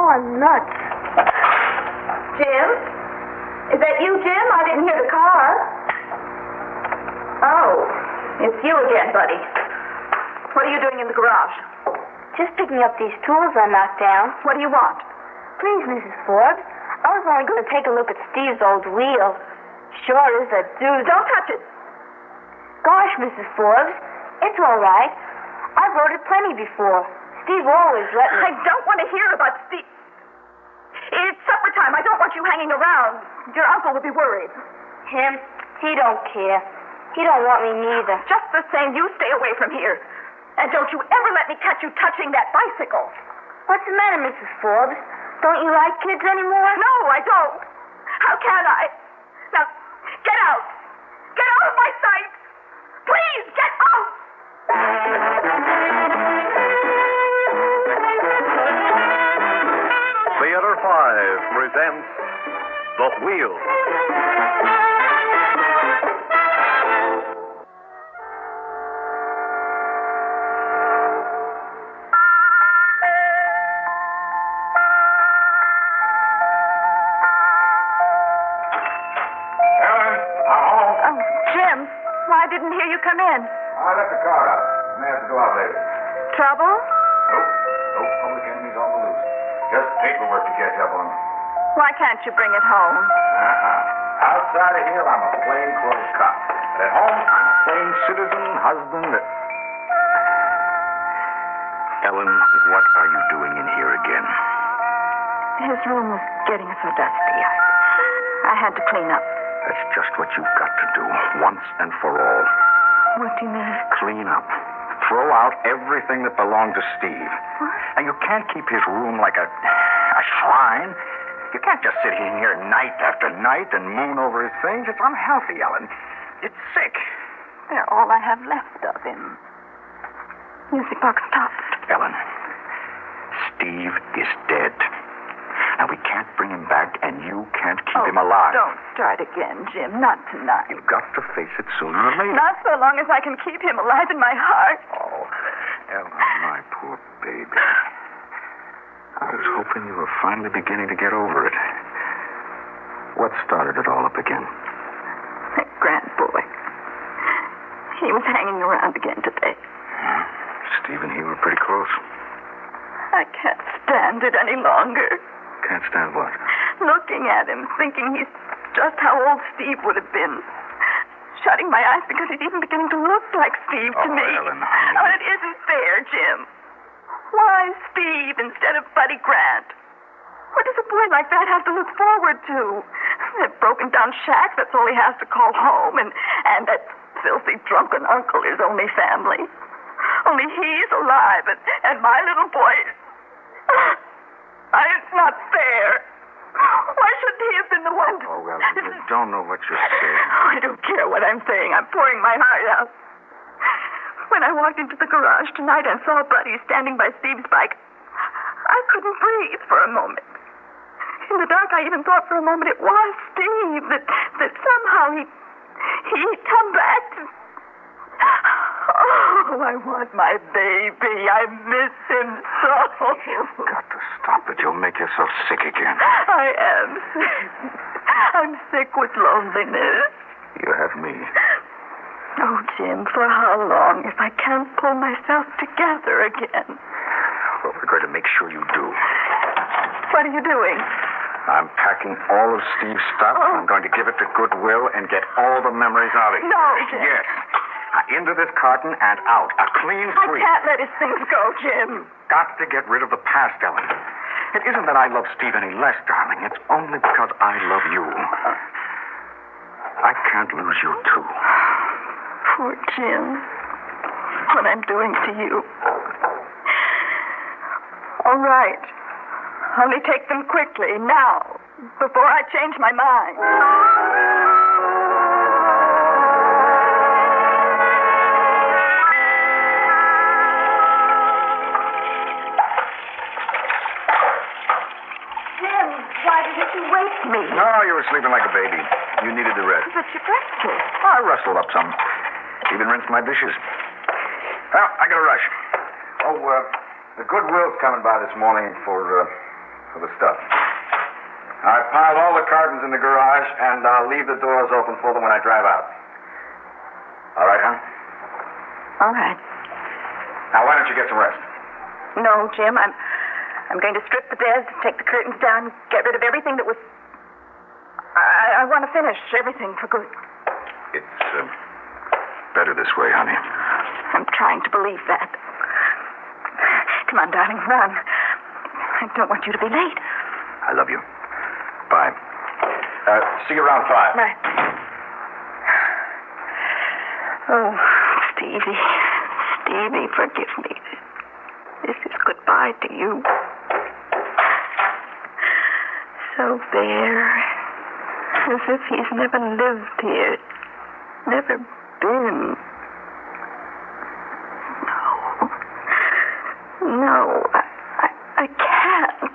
Oh, I'm nuts. Jim? Is that you, Jim? I didn't hear the car. Oh, it's you again, buddy. What are you doing in the garage? Just picking up these tools I knocked down. What do you want? Please, Mrs. Forbes. I was only going to take a look at Steve's old wheel. Sure is a doozy. Don't touch it. Gosh, Mrs. Forbes, it's all right. I've rode it plenty before. Steve always let me. I don't want to hear about Steve. It's supper time. I don't want you hanging around. Your uncle will be worried. Him? He don't care. He don't want me neither. Just the same, you stay away from here. And don't you ever let me catch you touching that bicycle. What's the matter, Mrs. Forbes? Don't you like kids anymore? No, I don't. How can I? Now, get out. Get out of my sight. Please, get out. Theater 5 presents The Wheel. I didn't hear you come in. I left the car out. May have to go out later. Trouble? Nope. No public enemies on the loose. Just paperwork to catch up on. Why can't you bring it home? Outside of here, I'm a plainclothes cop. But at home, I'm a plain citizen, husband. Ellen, what are you doing in here again? His room was getting so dusty. I had to clean up. That's just what you've got to do, once and for all. What do you mean? Clean up. Throw out everything that belonged to Steve. What? And you can't keep his room like a shrine. You can't just sit in here night after night and moon over his things. It's unhealthy, Ellen. It's sick. They're all I have left of him. Music box stopped. Ellen, Steve is dead. And we can't bring him back, and you can't keep him alive. Don't start again, Jim. Not tonight. You've got to face it sooner or later. Not so long as I can keep him alive in my heart. Oh, Ellen, my poor baby. I was hoping you were finally beginning to get over it. What started it all up again? That Grant boy. He was hanging around again today. Steve and he were pretty close. I can't stand it any longer. Can't stand what? Looking at him, thinking he's just how old Steve would have been. Shutting my eyes because he's even beginning to look like Steve to me. Ellen, Oh, it isn't fair, Jim. Why Steve instead of Buddy Grant? What does a boy like that have to look forward to? That broken down shack, that's all he has to call home. And that filthy drunken uncle, his only family. Only he's alive, and my little boy... It's not fair. Why shouldn't he have been the one to... Oh, well, you don't know what you're saying. I don't care what I'm saying. I'm pouring my heart out. When I walked into the garage tonight and saw Buddy standing by Steve's bike, I couldn't breathe for a moment. In the dark, I even thought for a moment it was Steve, that somehow he'd come back to... Oh, I want my baby. I miss him so. You've got to stop it. You'll make yourself sick again. I am sick. I'm sick with loneliness. You have me. Oh, Jim, for how long if I can't pull myself together again? Well, we're going to make sure you do. What are you doing? I'm packing all of Steve's stuff. Oh. I'm going to give it to Goodwill and get all the memories out of it. No, Jim. Yes. Into this carton and out. A clean sweep. I can't let his things go, Jim. Got to get rid of the past, Ellen. It isn't that I love Steve any less, darling. It's only because I love you. I can't lose you, too. Poor Jim. What I'm doing to you. All right. Only take them quickly, now, before I change my mind. Me. No, you were sleeping like a baby. You needed the rest. But your breakfast. I rustled up some. Even rinsed my dishes. Well, I got to rush. Oh, the Goodwill's coming by this morning for the curtains in the garage, and I'll leave the doors open for them when I drive out. All right, hon? All right. Now, why don't you get some rest? No, Jim, I'm going to strip the beds, take the curtains down, get rid of everything that was... I want to finish everything for good. It's better this way, honey. I'm trying to believe that. Come on, darling, run. I don't want you to be late. I love you. Bye. See you around 5. Right. Oh, Stevie. Stevie, forgive me. This is goodbye to you. So bare. As if he's never lived here. Never been. No, I can't.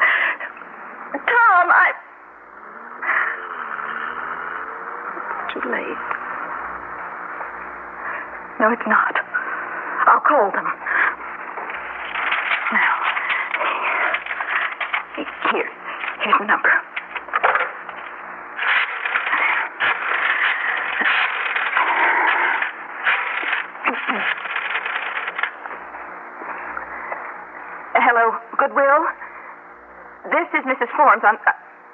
Tom, It's too late. No, it's not. I'll call them. Now, here's the number. Hello, Goodwill. This is Mrs. Forbes on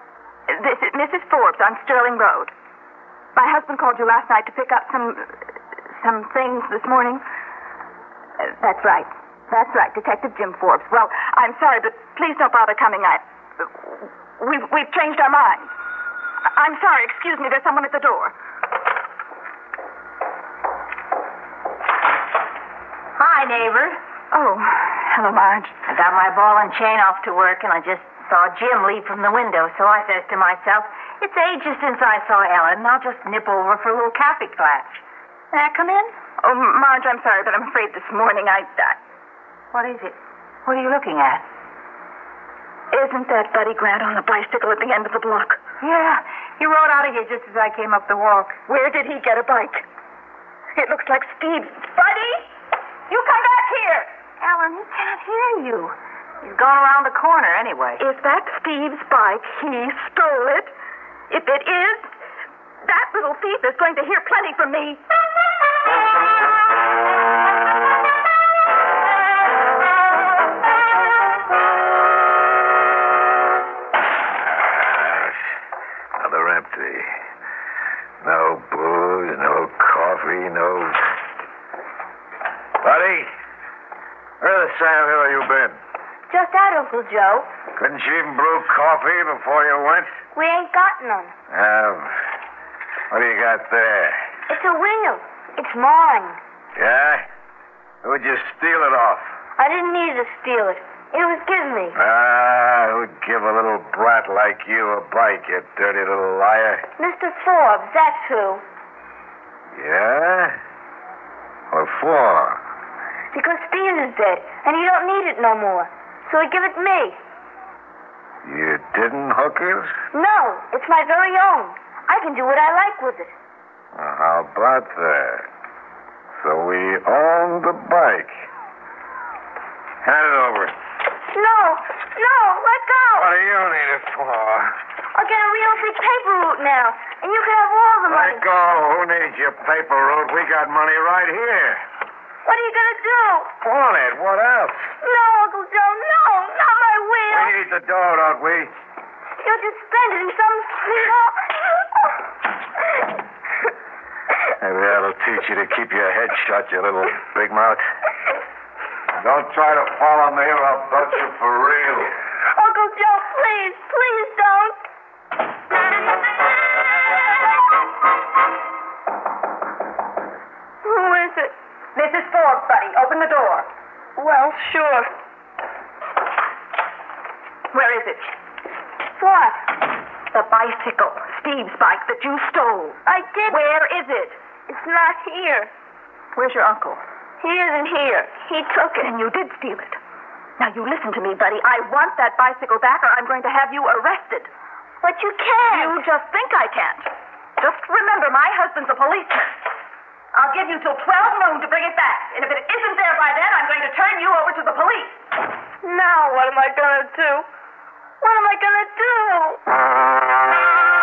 Sterling Road. My husband called you last night to pick up some things this morning. That's right. That's right, Detective Jim Forbes. Well, I'm sorry, but please don't bother coming. We've changed our minds. I'm sorry. Excuse me. There's someone at the door. Hi, neighbor. Oh, hello, Marge. I got my ball and chain off to work, and I just saw Jim leave from the window, so I says to myself, it's ages since I saw Ellen, and I'll just nip over for a little coffee clutch. May I come in? Oh, Marge, I'm sorry, but I'm afraid this morning What is it? What are you looking at? Isn't that Buddy Grant on the bicycle at the end of the block? Yeah, he rode out of here just as I came up the walk. Where did he get a bike? It looks like Steve. Buddy! You come back here! Ellen, he can't hear you. He's gone around the corner anyway. If that's Steve's bike, he stole it. If it is, that little thief is going to hear plenty from me. Another empty. No booze, no coffee, no... Buddy, where the Sam Hill you been? Just out, Uncle Joe. Couldn't you even brew coffee before you went? We ain't got none. What do you got there? It's a wheel. It's mine. Yeah? Who'd you steal it off? I didn't need to steal it. It was given me. Who'd give a little brat like you a bike, you dirty little liar? Mr. Forbes, that's who. Yeah? What for? Because Steve is dead, and he don't need it no more. So he give it to me. You didn't, hookers? No, it's my very own. I can do what I like with it. Well, how about that? So we own the bike. Hand it over. No, let go. What do you need it for? I'll get a real big paper route now, and you can have all the money. Let go. Who needs your paper route? We got money right here. What are you going to do? Want it? What else? No, Uncle Joe, no, not my wheel. We need the dough, don't we? You'll just spend it in some sweetheart. Maybe that'll teach you to keep your head shut, you little big mouth. Don't try to follow me or I'll bust you for real. Uncle Joe, please don't. Who is it? Mrs. Forbes, Buddy, open the door. Well, sure. Where is it? What? The bicycle. Steve's bike that you stole. I did. Where is it? It's not here. Where's your uncle? He isn't here. He took it. And you did steal it. Now, you listen to me, Buddy. I want that bicycle back or I'm going to have you arrested. But you can't. You just think I can't. Just remember, my husband's a policeman. I'll give you till 12 noon to bring it back. And if it isn't there by then, I'm going to turn you over to the police. Now what am I going to do? What am I going to do?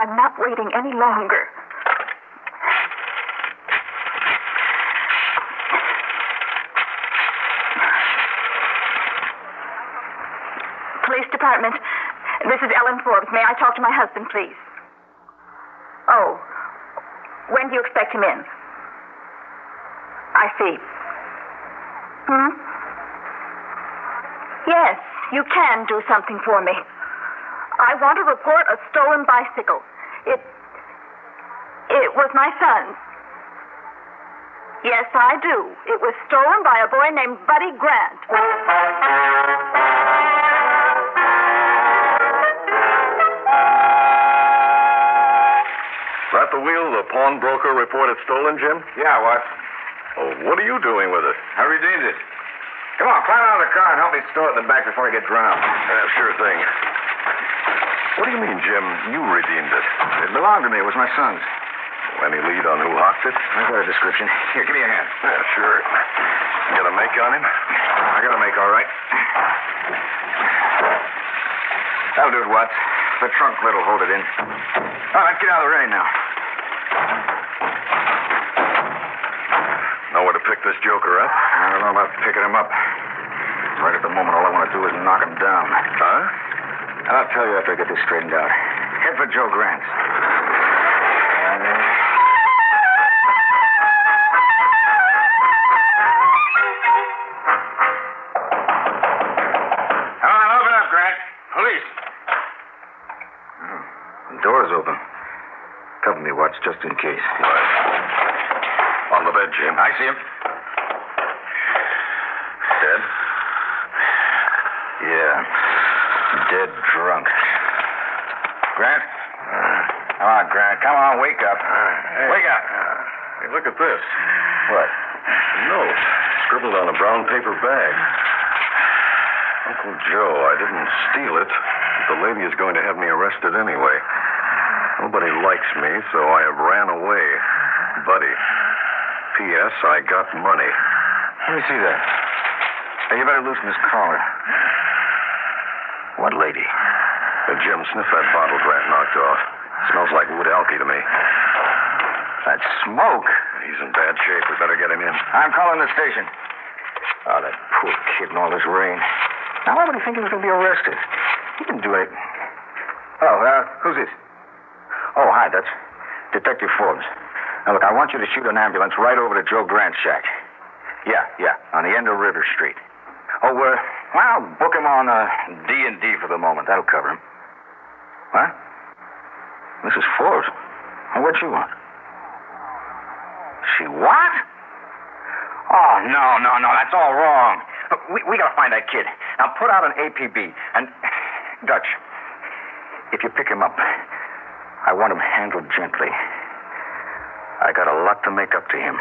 I'm not waiting any longer. Police Department. This is Ellen Forbes. May I talk to my husband, please? Oh. When do you expect him in? I see. Yes, you can do something for me. I want to report a stolen bicycle. It was my son's. Yes, I do. It was stolen by a boy named Buddy Grant. At the wheel, the pawnbroker reported stolen, Jim? Yeah, what? Oh, what are you doing with it? I redeemed it. Come on, climb out of the car and help me store it in the back before I get drowned. Yeah, sure thing. What do you mean, Jim? You redeemed it? It belonged to me. It was my son's. Any lead on who hawked it? I got a description. Here, give me a hand. Yeah, sure. You got a make on him? I got a make, all right. That'll do it, Watts. The trunk lid will hold it in. All right, let's get out of the rain now. Know where to pick this joker up? I don't know about picking him up. Right at the moment, all I want to do is knock him down. Huh? And I'll tell you after I get this straightened out. Head for Joe Grant's. Come on, open up, Grant. Police. The door's open. Cover me, Watts, just in case. Right. On the bed, Jim. I see him. Dead? Yeah. Dead drunk. Grant? Come on, Grant. Come on, wake up. Hey. Wake up. Hey, look at this. What? A note. Scribbled on a brown paper bag. Uncle Joe, I didn't steal it. The lady is going to have me arrested anyway. Nobody likes me, so I have ran away. Buddy. P.S. I got money. Let me see that. Hey, you better loosen this collar. What lady? Jim, sniff that bottle Grant knocked off. Smells like wood alky to me. That smoke. He's in bad shape. We better get him in. I'm calling the station. Oh, that poor kid in all this rain. Now, why would he think he was going to be arrested? He didn't do it. Oh, who's this? Oh, hi, that's Detective Forbes. Now, look, I want you to shoot an ambulance right over to Joe Grant's shack. Yeah, on the end of River Street. Oh, well, book him on D&D for the moment. That'll cover him. What? Mrs. Forbes? Oh, what'd she want? She what? Oh, no, that's all wrong. We gotta find that kid. Now, put out an APB. And, Dutch, if you pick him up, I want him handled gently. I got a lot to make up to him.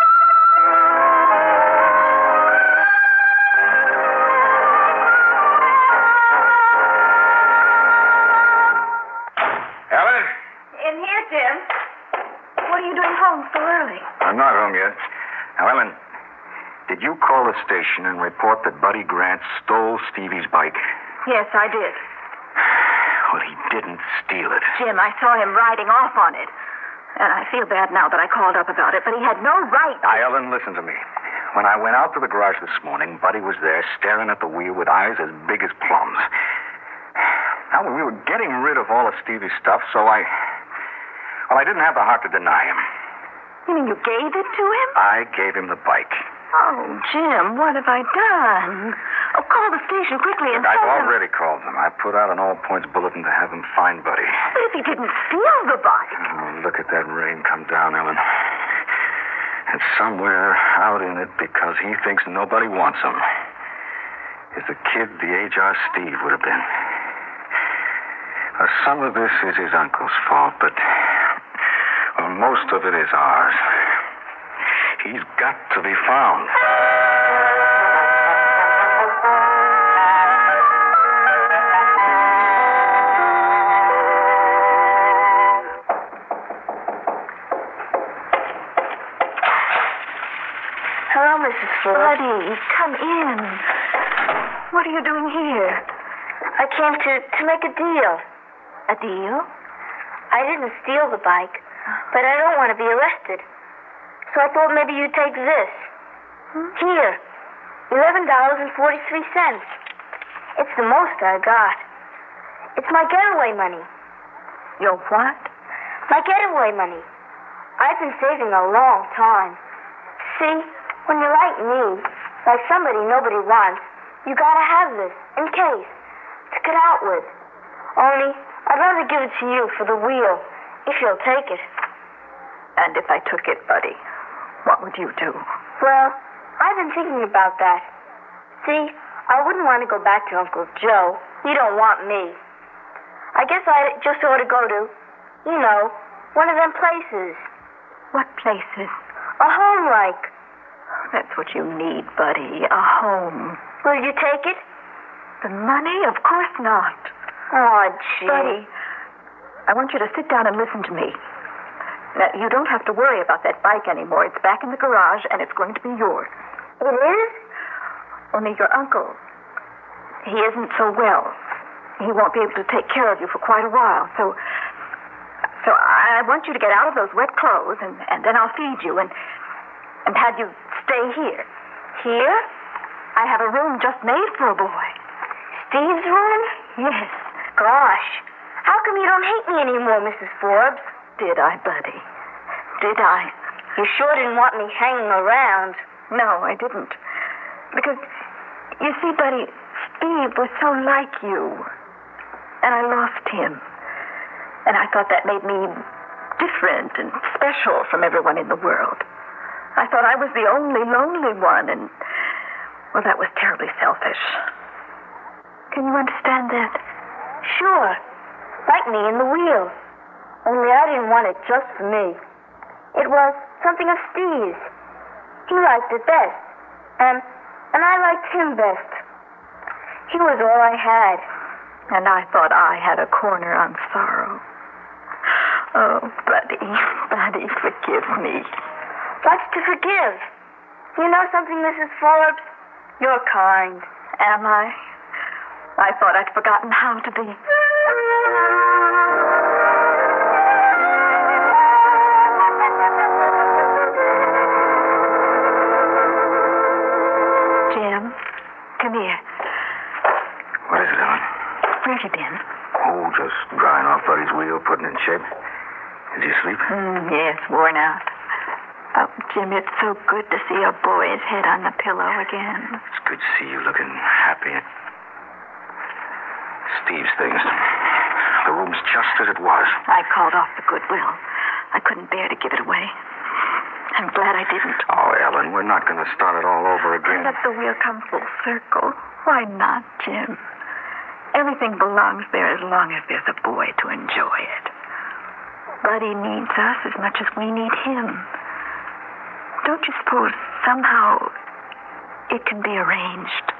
Ellen? In here, Jim. What are you doing home so early? I'm not home yet. Now, Ellen, did you call the station and report that Buddy Grant stole Stevie's bike? Yes, I did. Well, he didn't steal it. Jim, I saw him riding off on it. And I feel bad now that I called up about it, but he had no right. Now, Ellen, listen to me. When I went out to the garage this morning, Buddy was there staring at the wheel with eyes as big as plums. Now, we were getting rid of all of Stevie's stuff, so I didn't have the heart to deny him. You mean you gave it to him? I gave him the bike. Oh, Jim, what have I done? Oh, call the station quickly and I've tell them. already called them. I put out an all-points bulletin to have them find Buddy. But if he didn't steal the bike. Oh, look at that rain come down, Ellen. And somewhere out in it, because he thinks nobody wants him, is the kid the age our Steve would have been. Some of this is his uncle's fault, but most of it is ours. He's got to be found. Hello, Mrs. Forbes. Buddy, come in. What are you doing here? I came to make a deal. A deal? I didn't steal the bike, but I don't want to be arrested. So I thought maybe you'd take this. Here, $11.43. It's the most I got. It's my getaway money. Your what? My getaway money. I've been saving a long time. See, when you're like me, like somebody nobody wants, you gotta have this, in case, to get out with. Only, I'd rather give it to you for the wheel, if you'll take it. And if I took it, Buddy, what would you do? Well, I've been thinking about that. See, I wouldn't want to go back to Uncle Joe. He don't want me. I guess I just ought to go to, you know, one of them places. What places? A home like. That's what you need, Buddy, a home. Will you take it? The money? Of course not. Oh, gee. Buddy, I want you to sit down and listen to me. Now, you don't have to worry about that bike anymore. It's back in the garage, and it's going to be yours. It is? Only your uncle, he isn't so well. He won't be able to take care of you for quite a while. So I want you to get out of those wet clothes, and then I'll feed you and have you stay here. Here? I have a room just made for a boy. Steve's room? Yes. Gosh, how come you don't hate me anymore, Mrs. Forbes? Did I, Buddy? Did I? You sure didn't want me hanging around. No, I didn't. Because, you see, Buddy, Steve was so like you. And I lost him. And I thought that made me different and special from everyone in the world. I thought I was the only lonely one, and, well, that was terribly selfish. Can you understand that? Sure. Like me in the wheel. Only I didn't want it just for me. It was something of Steve's. He liked it best. And I liked him best. He was all I had. And I thought I had a corner on sorrow. Oh, Buddy, forgive me. What's to forgive? You know something, Mrs. Forbes? You're kind. Am I? I thought I'd forgotten how to be. Jim, come here. What is it, Ellen? Where have you been? Oh, just drying off Buddy's wheel, putting it in shape. Is he asleep? Yes, worn out. Oh, Jim, it's so good to see a boy's head on the pillow again. It's good to see you looking happy. Steve's things. The room's just as it was. I called off the Goodwill. I couldn't bear to give it away. I'm glad I didn't. Oh, Ellen, we're not going to start it all over again. Let the wheel come full circle. Why not, Jim? Everything belongs there as long as there's a boy to enjoy it. Buddy needs us as much as we need him. Don't you suppose somehow it can be arranged?